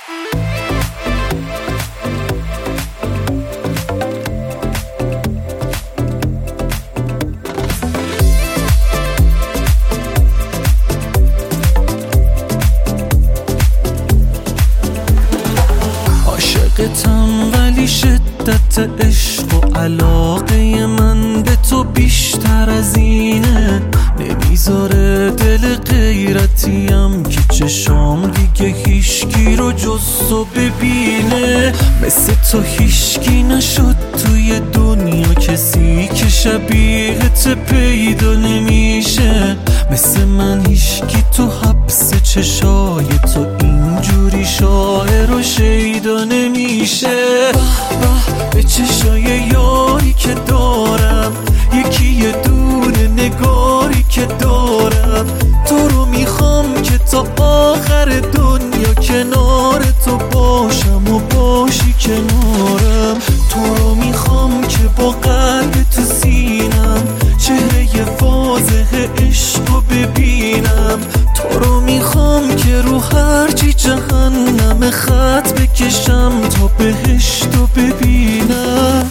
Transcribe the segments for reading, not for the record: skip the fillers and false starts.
عاشقتم ولی شدت عشق و علاقه من به تو بیشتر از اینه، نمیذاره دل غیرتیم که چشام دیگه هیشکی رو جز تو ببینه. مثل تو هیشکی نشد توی دنیا، کسی که شبیهت پیدا نمیشه. مثل من هیشکی تو حبس چشای تو اینجوری شاعر و شیدا نمیشه. به چشای یاری که دارم، یکی یه دونه نگاری که دارم، تو رو میخوام که تا آخر دنیا کنار تو باشم و باشی کنارم. تو رو میخوام که با قلب تو سینم چهره واضح عشق رو ببینم. تو رو میخوام که رو هرچی جهنم خط بکشم تا بهشت رو ببینم.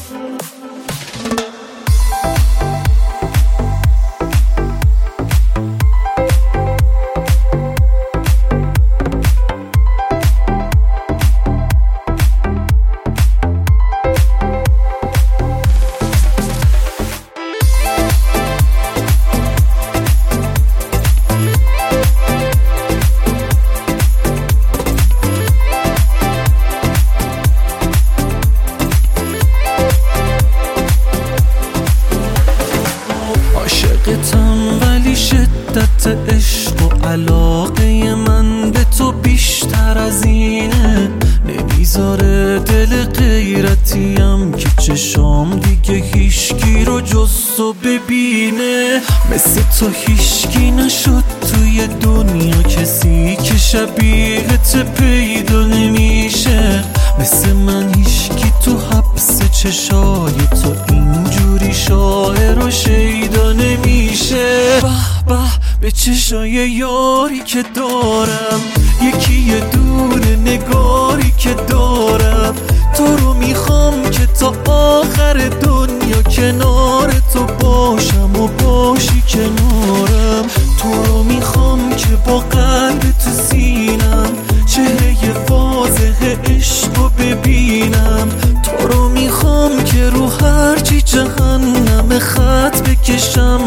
عاشقتم ولی شدت عشق و علاقه من به تو بیشتر از اینه، نمیذاره دل غیرتیم که چشام دیگه هیشکی رو جز تو ببینه. مثل تو هیشکی نشد توی دنیا، کسی که شبیهت پیدا نمیشه. مثل من هیشکی تو حبس چشای تو اینجوری شاعر و شیدا نمیشه. به چشای یاری که دارم، یکی یه دونه نگاری که دارم، تو رو میخوام که تا آخر دنیا کنار تو باشم و باشی کنارم. تو رو میخوام که با قلب تو سینم چهره واضح عشق رو ببینم. تو رو میخوام که رو هرچی جهنم خط بکشم